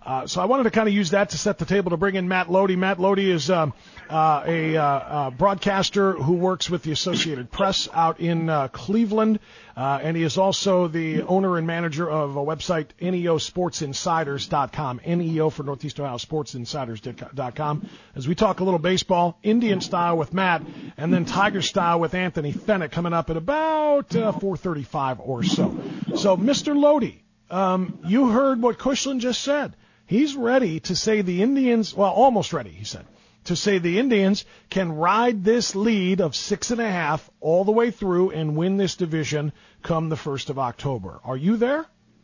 So I wanted to kind of use that to set the table to bring in Matt Lody. Matt Lody is a broadcaster who works with the Associated Press out in Cleveland, and he is also the owner and manager of a website, neosportsinsiders.com, NEO for Northeast Ohio, sportsinsiders.com. As we talk a little baseball, Indian style with Matt, and then Tiger style with Anthony Fennick coming up at about 4:35 or so. So, Mr. Lody, you heard what Kushlin just said. He's ready to say the Indians, well, almost ready, he said, to say the Indians can ride this lead of 6.5 all the way through and win this division come the 1st of October. Are you there?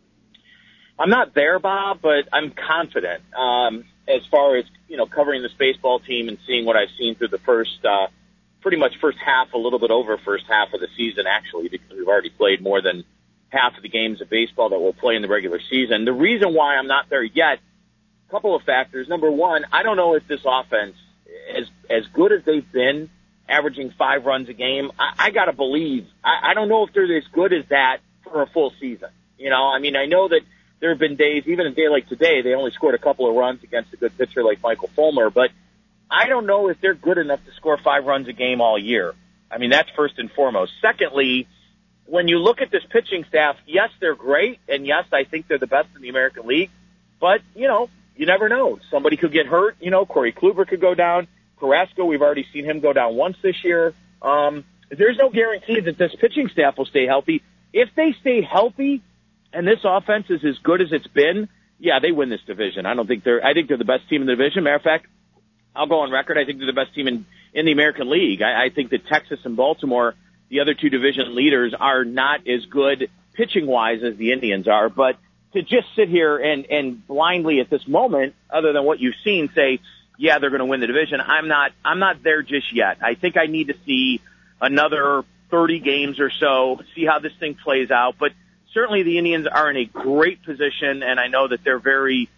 I'm not there, Bob, but I'm confident as far as, covering this baseball team and seeing what I've seen through the pretty much first half, a little bit over first half of the season, actually, because we've already played more than half of the games of baseball that we'll play in the regular season. The reason why I'm not there yet, a couple of factors. Number one, I don't know if this offense, as good as they've been, averaging 5 runs a game, I got to believe, I don't know if they're as good as that for a full season. I know that there have been days, even a day like today, they only scored a couple of runs against a good pitcher like Michael Fulmer, but I don't know if they're good enough to score 5 runs a game all year. That's first and foremost. Secondly, when you look at this pitching staff, yes, they're great, and yes, I think they're the best in the American League, but, you never know. Somebody could get hurt. Corey Kluber could go down. Carrasco, we've already seen him go down once this year. There's no guarantee that this pitching staff will stay healthy. If they stay healthy and this offense is as good as it's been, yeah, they win this division. I think they're the best team in the division. Matter of fact, I'll go on record. I think they're the best team in the American League. I think that Texas and Baltimore, the other two division leaders, are not as good pitching-wise as the Indians are, but to just sit here and blindly at this moment, other than what you've seen, say, yeah, they're going to win the division, I'm not there just yet. I think I need to see another 30 games or so, see how this thing plays out. But certainly the Indians are in a great position, and I know that they're very,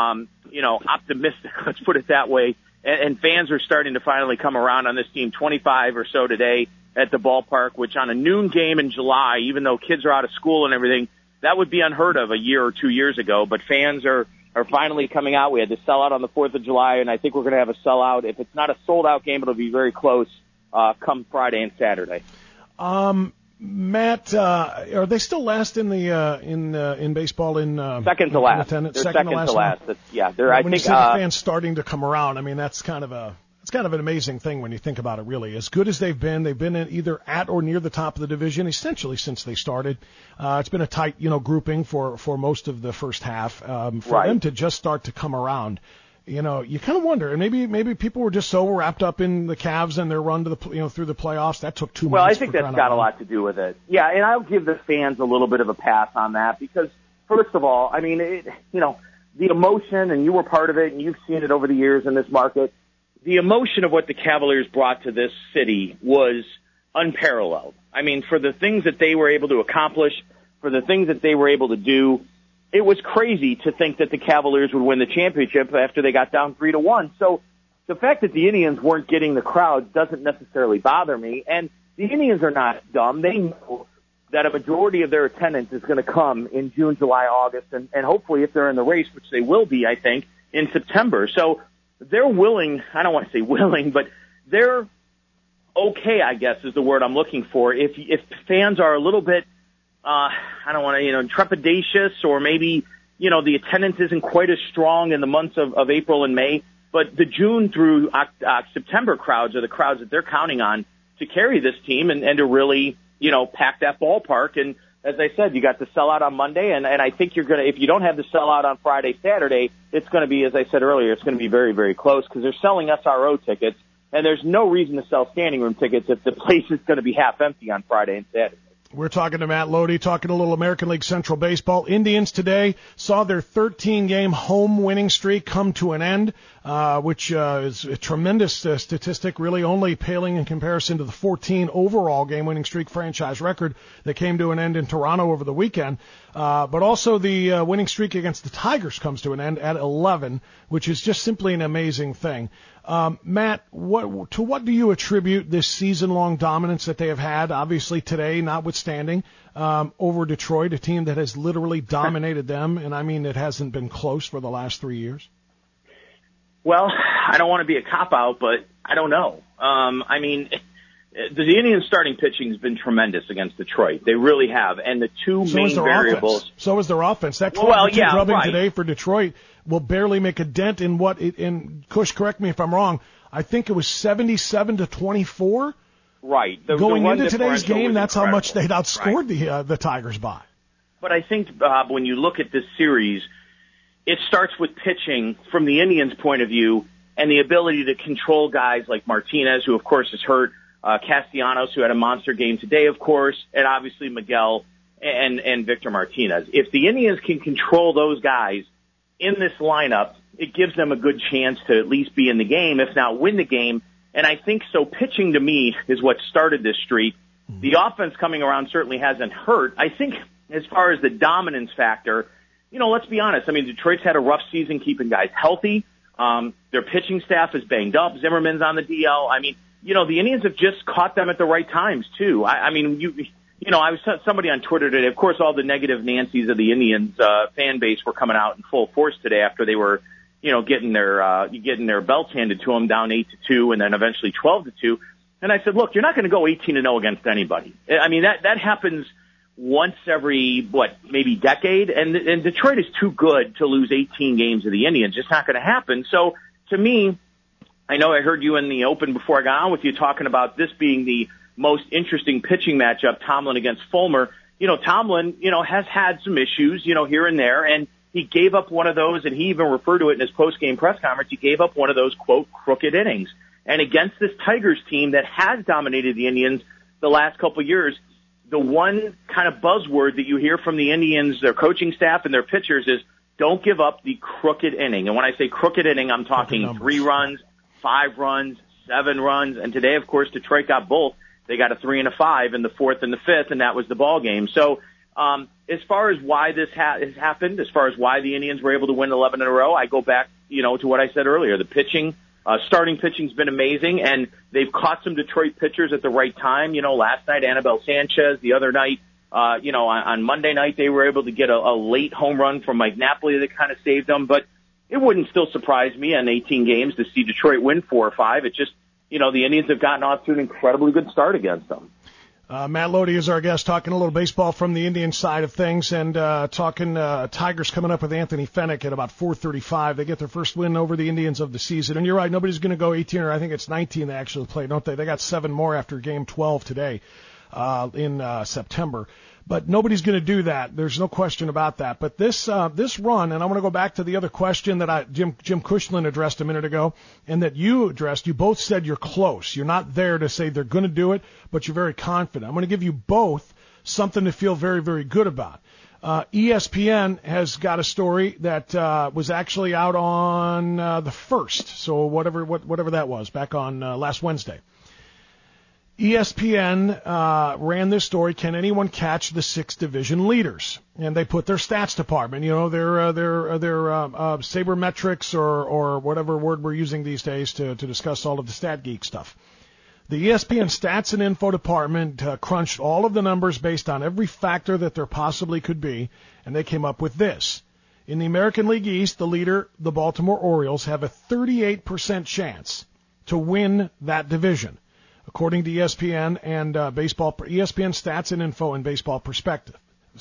optimistic, let's put it that way. And fans are starting to finally come around on this team. 25 or so today at the ballpark, which on a noon game in July, even though kids are out of school and everything, that would be unheard of a year or 2 years ago, but fans are finally coming out. We had the sellout on the 4th of July, and I think we're going to have a sellout. If it's not a sold-out game, it'll be very close come Friday and Saturday. Matt, are they still last in the in baseball in second to last? They're second to last. When I think you see the fans starting to come around, that's kind of an amazing thing when you think about it, really. As good as they've been in either at or near the top of the division, essentially since they started. It's been a tight, grouping for most of the first half. For them to just start to come around, you kind of wonder, and maybe people were just so wrapped up in the Cavs and their run to the, through the playoffs. That took 2 months. Well, I think that's got a lot to do with it. Yeah, and I'll give the fans a little bit of a pass on that because, first of all, the emotion, and you were part of it, and you've seen it over the years in this market. The emotion of what the Cavaliers brought to this city was unparalleled. For the things that they were able to accomplish, for the things that they were able to do, it was crazy to think that the Cavaliers would win the championship after they got down 3-1. So the fact that the Indians weren't getting the crowd doesn't necessarily bother me. And the Indians are not dumb. They know that a majority of their attendance is going to come in June, July, August, and hopefully if they're in the race, which they will be, I think, in September. So they're willing, I don't want to say willing, but they're okay, I guess is the word I'm looking for. If fans are a little bit, I don't want to, trepidatious, or maybe, the attendance isn't quite as strong in the months of April and May, but the June through September crowds are the crowds that they're counting on to carry this team and to really, pack that ballpark. And as I said, you got the sellout on Monday, and I think you're going to, if you don't have the sellout on Friday, Saturday, it's going to be, as I said earlier, it's going to be very, very close because they're selling SRO tickets, and there's no reason to sell standing room tickets if the place is going to be half empty on Friday and Saturday. We're talking to Matt Lody, talking a little American League Central Baseball. Indians today saw their 13-game home winning streak come to an end, which is a tremendous statistic, really only paling in comparison to the 14 overall game winning streak franchise record that came to an end in Toronto over the weekend. But also the winning streak against the Tigers comes to an end at 11, which is just simply an amazing thing. Matt, to what do you attribute this season-long dominance that they have had? Obviously today, notwithstanding outstanding over Detroit, a team that has literally dominated them, and I mean it hasn't been close for the last 3 years? Well, I don't want to be a cop-out, but I don't know. I mean, the Indians' starting pitching has been tremendous against Detroit. They really have. And the two main variables. So is their offense. That 12-2 drubbing today for Detroit will barely make a dent in what it, and Kush, correct me if I'm wrong, I think it was 77-24. Right. Going into today's game, that's how much they'd outscored the Tigers by. But I think, Bob, when you look at this series, it starts with pitching from the Indians' point of view and the ability to control guys like Martinez, who, of course, is hurt, Castellanos, who had a monster game today, of course, and obviously Miguel and Victor Martinez. If the Indians can control those guys in this lineup, it gives them a good chance to at least be in the game, if not win the game. And I think so pitching to me is what started this streak. The offense coming around certainly hasn't hurt. I think as far as the dominance factor, let's be honest. I mean, Detroit's had a rough season keeping guys healthy. Their pitching staff is banged up. Zimmerman's on the DL. I mean, the Indians have just caught them at the right times, too. I was somebody on Twitter today. Of course, all the negative Nancy's of the Indians fan base were coming out in full force today after they were, getting their belts handed to them down 8-2 and then eventually 12-2. And I said, look, you're not going to go 18-0 against anybody. I mean, that happens once every, maybe decade. And Detroit is too good to lose 18 games to the Indians. It's not going to happen. So to me, I know I heard you in the open before I got on with you talking about this being the most interesting pitching matchup, Tomlin against Fulmer. Tomlin, has had some issues, here and there, and he gave up one of those, and he even referred to it in his post-game press conference. He gave up one of those, quote, crooked innings. And against this Tigers team that has dominated the Indians the last couple of years, the one kind of buzzword that you hear from the Indians, their coaching staff and their pitchers is don't give up the crooked inning. And when I say crooked inning, I'm talking 3 runs, 5 runs, 7 runs. And today, of course, Detroit got both. They got a 3 and a 5 in the 4th and the 5th, and that was the ball game. So as far as why this has happened, as far as why the Indians were able to win 11 in a row, I go back, to what I said earlier. The pitching, starting pitching's been amazing, and they've caught some Detroit pitchers at the right time. Last night, Anibal Sanchez. The other night, on Monday night, they were able to get a late home run from Mike Napoli that kind of saved them. But it wouldn't still surprise me on 18 games to see Detroit win 4 or 5. It just, the Indians have gotten off to an incredibly good start against them. Matt Lodi is our guest, talking a little baseball from the Indian side of things, and talking Tigers coming up with Anthony Fennick at about 4:35. They get their first win over the Indians of the season. And you're right, nobody's going to go 18, or I think it's 19 they actually play, don't they? They got 7 more after Game 12 today in September. But nobody's going to do that. There's no question about that. But this run, and I want to go back to the other question that Jim Cushland addressed a minute ago, and that you addressed. You both said you're close. You're not there to say they're going to do it, but you're very confident. I'm going to give you both something to feel very, very good about. ESPN has got a story that was actually out on the 1st, so whatever that was, back on last Wednesday. ESPN ran this story, can anyone catch the 6 division leaders? And they put their stats department, their sabermetrics or whatever word we're using these days to discuss all of the stat geek stuff. The ESPN stats and info department crunched all of the numbers based on every factor that there possibly could be, and they came up with this. In the American League East, the leader, the Baltimore Orioles, have a 38% chance to win that division, according to ESPN and ESPN stats and info and baseball prospectus.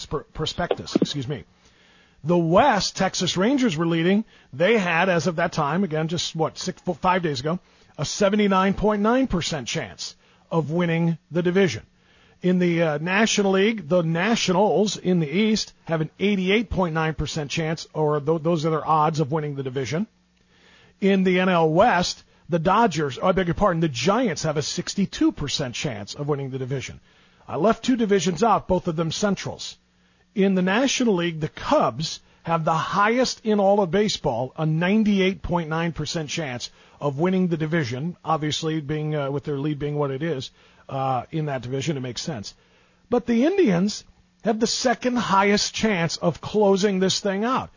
The West, Texas Rangers were leading. They had, as of that time, again, just 5 days ago, a 79.9% chance of winning the division. In the National League, the Nationals in the East have an 88.9% chance, or those are their odds of winning the division. In the NL West, the Giants have a 62% chance of winning the division. I left 2 divisions out, both of them Centrals. In the National League, the Cubs have the highest in all of baseball, a 98.9% chance of winning the division, obviously being with their lead being what it is in that division, it makes sense. But the Indians have the second highest chance of closing this thing out,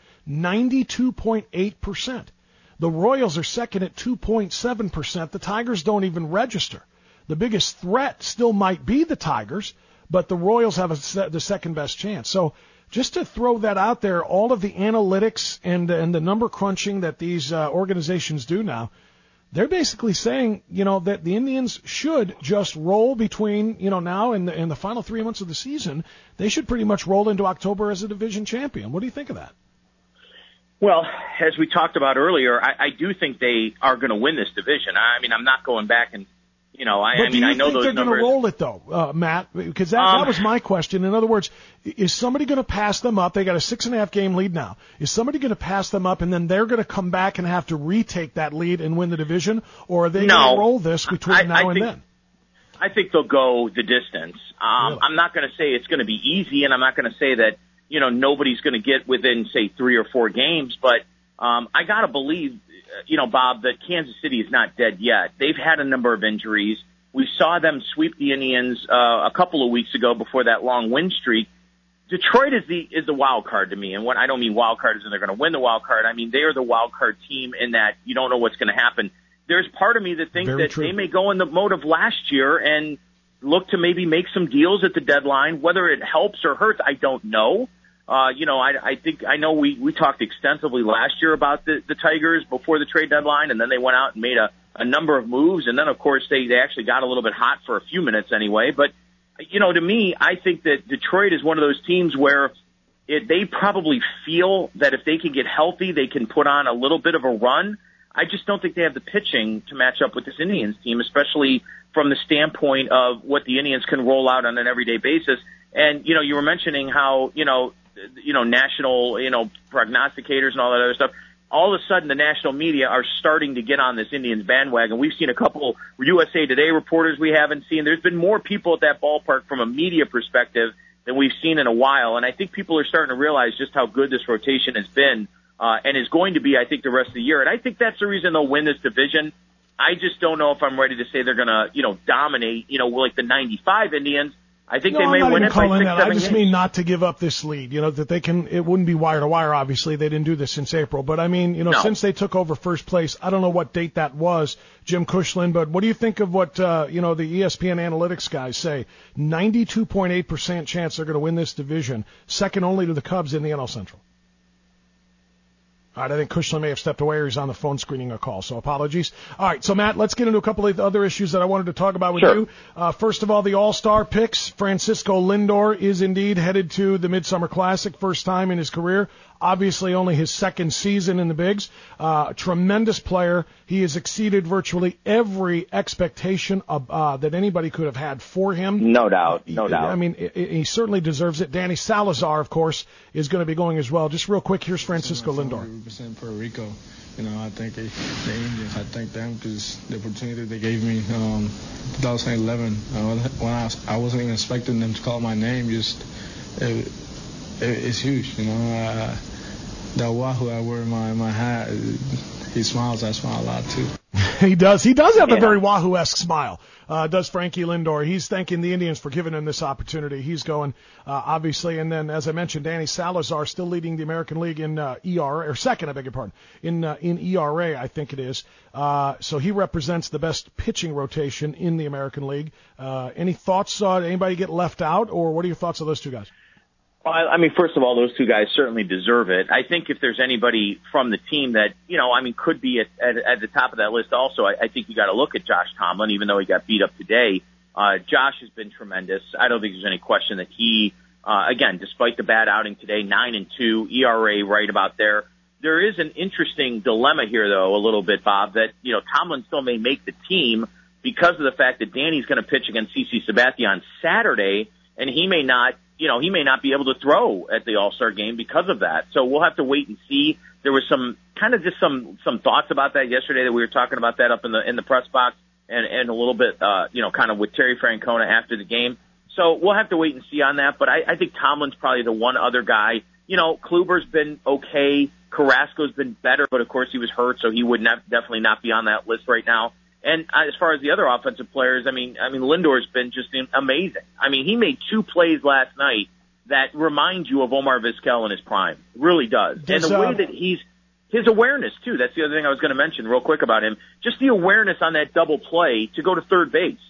92.8%. The Royals are second at 2.7%. The Tigers don't even register. The biggest threat still might be the Tigers, but the Royals have the second best chance. So just to throw that out there, all of the analytics and the number crunching that these organizations do now, they're basically saying, that the Indians should just roll between, now and the final 3 months of the season. They should pretty much roll into October as a division champion. What do you think of that? Well, as we talked about earlier, I do think they are going to win this division. I mean, I'm not going back and, I know those numbers. Do you think they're going to roll it, though, Matt? Because that was my question. In other words, is somebody going to pass them up? They got a 6.5 game lead now. Is somebody going to pass them up, and then they're going to come back and have to retake that lead and win the division? Or are they going to roll this between now and then? I think they'll go the distance. Really? I'm not going to say it's going to be easy, and I'm not going to say that, nobody's going to get within, say, 3 or 4 games. But I got to believe, Bob, that Kansas City is not dead yet. They've had a number of injuries. We saw them sweep the Indians a couple of weeks ago before that long win streak. Detroit is the wild card to me, and what I don't mean wild card is they're going to win the wild card. I mean they are the wild card team in that you don't know what's going to happen. There's part of me that thinks that they may go in the mode of last year and look to maybe make some deals at the deadline. Whether it helps or hurts, I don't know. I know we talked extensively last year about the Tigers before the trade deadline, and then they went out and made a number of moves, and then of course they actually got a little bit hot for a few minutes anyway. But to me, I think that Detroit is one of those teams where they probably feel that if they can get healthy, they can put on a little bit of a run. I just don't think they have the pitching to match up with this Indians team, especially from the standpoint of what the Indians can roll out on an everyday basis. And, you were mentioning how, national, prognosticators and all that other stuff. All of a sudden, the national media are starting to get on this Indians bandwagon. We've seen a couple USA Today reporters we haven't seen. There's been more people at that ballpark from a media perspective than we've seen in a while. And I think people are starting to realize just how good this rotation has been and is going to be, I think, the rest of the year. And I think that's the reason they'll win this division. I just don't know if I'm ready to say they're going to, dominate, like the 95 Indians. I think they may win it by 6-7 I just games. mean not to give up this lead, that they can, it wouldn't be wire to wire, obviously. They didn't do this since April. But I mean, since they took over first place, I don't know what date that was, Jim Cushlan, but what do you think of what, the ESPN analytics guys say? 92.8% chance they're going to win this division, second only to the Cubs in the NL Central. All right, I think Cushlan may have stepped away or he's on the phone screening a call, so apologies. All right, so Matt, let's get into a couple of other issues that I wanted to talk about with you. First of all, the All-Star picks. Francisco Lindor is indeed headed to the Midsummer Classic, first time in his career. Obviously only his second season in the bigs. Tremendous player. He has exceeded virtually every expectation that anybody could have had for him. No doubt. I mean, he certainly deserves it. Danny Salazar, of course, is going to be going as well. Just real quick, here's Francisco Lindor. Represent Puerto Rico. I think the Indians, I thank them because the opportunity they gave me 2011 when I wasn't even expecting them to call my name. It's huge, That Wahoo I wear in my hat, he smiles. I smile a lot too. He does have a very Wahoo-esque smile. Does Frankie Lindor. He's thanking the Indians for giving him this opportunity. He's going, obviously. And then, as I mentioned, Danny Salazar still leading the American League in ERA, or second, I beg your pardon, in ERA, I think it is. So he represents the best pitching rotation in the American League. Any thoughts? Anybody get left out, or what are your thoughts on those two guys? Well, I mean, first of all, those two guys certainly deserve it. I think if there's anybody from the team that, could be at the top of that list also, I think you got to look at Josh Tomlin, even though he got beat up today. Josh has been tremendous. I don't think there's any question that he, again, despite the bad outing today, 9-2, ERA right about there. There is an interesting dilemma here, though, a little bit, Bob, that, Tomlin still may make the team because of the fact that Danny's going to pitch against CC Sabathia on Saturday, and he may not be able to throw at the All-Star game because of that. So we'll have to wait and see. There was some thoughts about that yesterday that we were talking about that up in the press box and a little bit, kind of with Terry Francona after the game. So we'll have to wait and see on that. But I think Tomlin's probably the one other guy. Kluber's been okay. Carrasco's been better, but of course he was hurt, so he would definitely not be on that list right now. And as far as the other offensive players, I mean, Lindor's been just amazing. I mean, he made 2 plays last night that remind you of Omar Vizquel in his prime. It really does. And the way that his awareness too, that's the other thing I was going to mention real quick about him. Just the awareness on that double play to go to third base.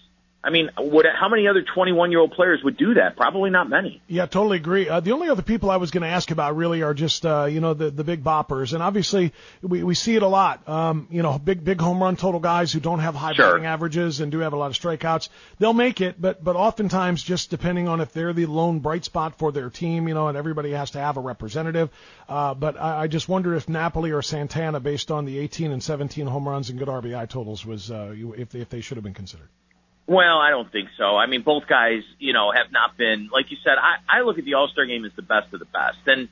I mean, how many other 21-year-old players would do that? Probably not many. Yeah, totally agree. The only other people I was going to ask about really are just, the big boppers. And obviously we see it a lot. Big home run total guys who don't have high batting averages and do have a lot of strikeouts. They'll make it, but oftentimes just depending on if they're the lone bright spot for their team, and everybody has to have a representative. But I just wonder if Napoli or Santana, based on the 18 and 17 home runs and good RBI totals, was if they should have been considered. Well, I don't think so. I mean, both guys, have not been, like you said, I look at the All-Star game as the best of the best. And,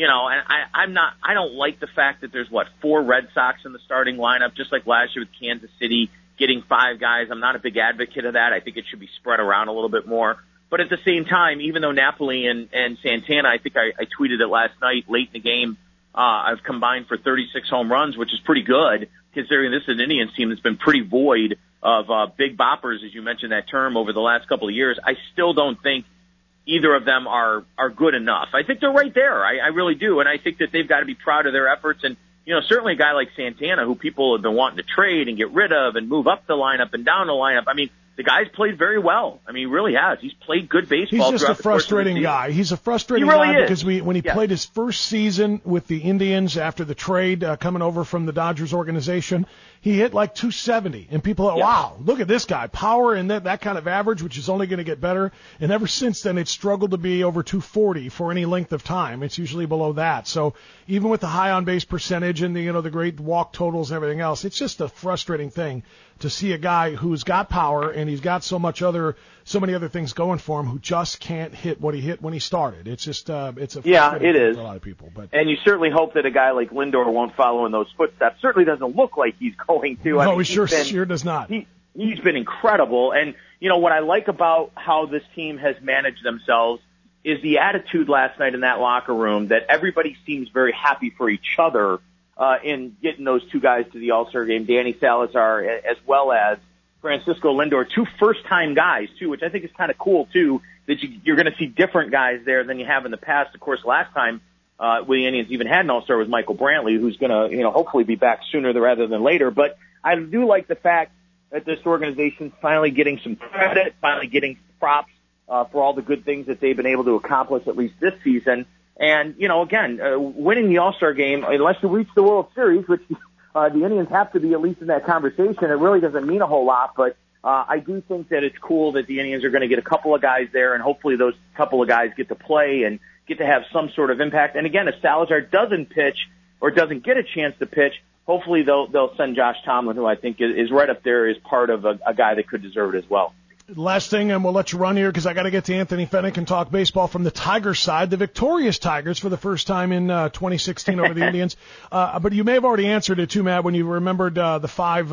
I don't like the fact that there's 4 Red Sox in the starting lineup, just like last year with Kansas City getting 5 guys. I'm not a big advocate of that. I think it should be spread around a little bit more. But at the same time, even though Napoli and Santana, I think I tweeted it last night, late in the game, I've combined for 36 home runs, which is pretty good, considering this is an Indians team that's been pretty void of big boppers, as you mentioned that term, over the last couple of years. I still don't think either of them are good enough. I think they're right there. I really do. And I think that they've got to be proud of their efforts. And, certainly a guy like Santana, who people have been wanting to trade and get rid of and move up the lineup and down the lineup. I mean, the guy's played very well. I mean, he really has. He's played good baseball. He's just a frustrating guy. He's a frustrating guy because when he played his first season with the Indians after the trade coming over from the Dodgers organization, he hit like 270, and people thought, wow, look at this guy, power and that kind of average, which is only going to get better. And ever since then, it's struggled to be over 240 for any length of time. It's usually below that. So even with the high on base percentage and the great walk totals and everything else, it's just a frustrating thing to see a guy who's got power and he's got so many other things going for him who just can't hit what he hit when he started. It's just it's a frustrating thing for a lot of people. And you certainly hope that a guy like Lindor won't follow in those footsteps. Certainly doesn't look like he's going to. No, he sure does not. He's been incredible. And what I like about how this team has managed themselves is the attitude last night in that locker room that everybody seems very happy for each other in getting those 2 guys to the All-Star game, Danny Salazar as well as Francisco Lindor, 2 first-time guys, too, which I think is kind of cool, too, that you're going to see different guys there than you have in the past. Of course, last time when the Indians even had an All-Star was Michael Brantley, who's going to, hopefully be back sooner rather than later. But I do like the fact that this organization's finally getting some credit, finally getting props for all the good things that they've been able to accomplish, at least this season. And, again, winning the All-Star game, unless you reach the World Series, which the Indians have to be at least in that conversation, it really doesn't mean a whole lot. But I do think that it's cool that the Indians are going to get a couple of guys there, and hopefully those couple of guys get to play and get to have some sort of impact. And, again, if Salazar doesn't pitch or doesn't get a chance to pitch, hopefully they'll send Josh Tomlin, who I think is right up there as part of a guy that could deserve it as well. Last thing, and we'll let you run here because I got to get to Anthony Fennick and talk baseball from the Tigers side. The victorious Tigers for the first time in 2016 over the Indians. But you may have already answered it too, Matt, when you remembered the 5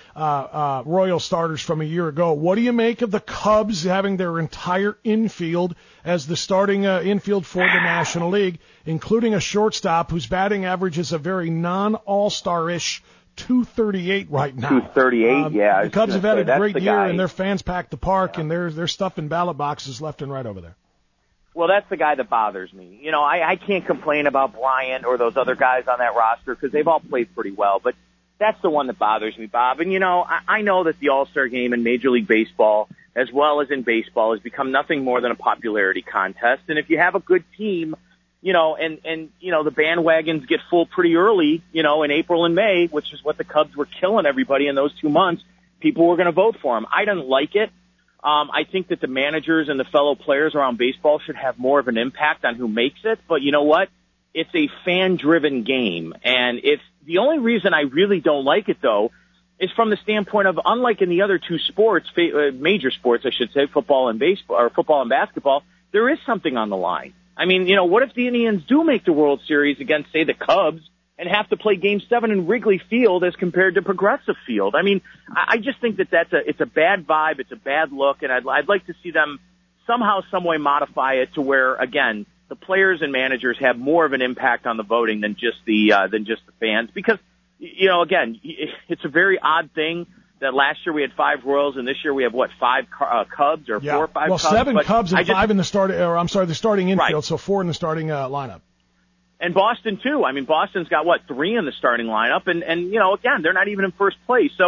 Royal starters from a year ago. What do you make of the Cubs having their entire infield as the starting infield for the National League, including a shortstop whose batting average is a very non-all-star-ish 238 right now. 238, yeah. The Cubs have had a great year, and their fans packed the park, and they're stuffing ballot boxes left and right over there. Well, that's the guy that bothers me. I can't complain about Bryant or those other guys on that roster because they've all played pretty well, but that's the one that bothers me, Bob. And, I know that the All-Star game in Major League Baseball, as well as in baseball, has become nothing more than a popularity contest. And if you have a good team, the bandwagons get full pretty early, in April and May, which is what the Cubs were killing everybody in those 2 months. People were going to vote for them. I didn't like it. I think that the managers and the fellow players around baseball should have more of an impact on who makes it. But you know what? It's a fan-driven game. And the only reason I really don't like it, though, is from the standpoint of, unlike in the other 2 sports, major sports, I should say, football and baseball, or football and basketball, there is something on the line. I mean, what if the Indians do make the World Series against, say, the Cubs and have to play Game 7 in Wrigley Field as compared to Progressive Field? I mean, I just think that it's a bad vibe, it's a bad look, and I'd like to see them somehow, some way modify it to where, again, the players and managers have more of an impact on the voting than just the fans. Because, again, it's a very odd thing that last year we had 5 Royals, and this year we have, 5 Cubs or 4 or 5 Cubs? Well, 7 Cubs and 5 in the the starting infield, right. So 4 in the starting lineup. And Boston, too. I mean, Boston's got, 3 in the starting lineup, and again, they're not even in first place. So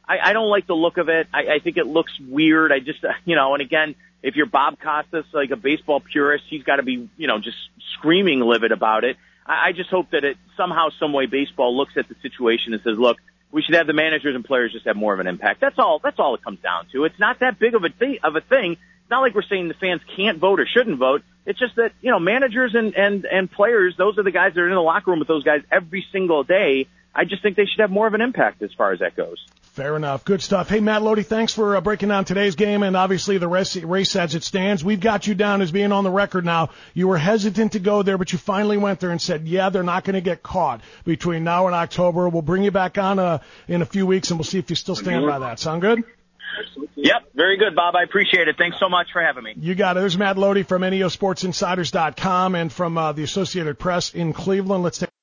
I don't like the look of it. I think it looks weird. I just, and again, if you're Bob Costas, like a baseball purist, he's got to be, just screaming livid about it. I just hope that it somehow, some way, baseball looks at the situation and says, look, we should have the managers and players just have more of an impact. That's all it comes down to. It's not that big of a thing. It's not like we're saying the fans can't vote or shouldn't vote. It's just that, managers and players, those are the guys that are in the locker room with those guys every single day. I just think they should have more of an impact as far as that goes. Fair enough. Good stuff. Hey, Matt Lodi, thanks for breaking down today's game and obviously the race as it stands. We've got you down as being on the record now. You were hesitant to go there, but you finally went there and said, yeah, they're not going to get caught between now and October. We'll bring you back on in a few weeks, and we'll see if you still stand by that. Sound good? Yep, very good, Bob. I appreciate it. Thanks so much for having me. You got it. There's Matt Lodi from NEOSportsInsiders.com and from the Associated Press in Cleveland. Let's take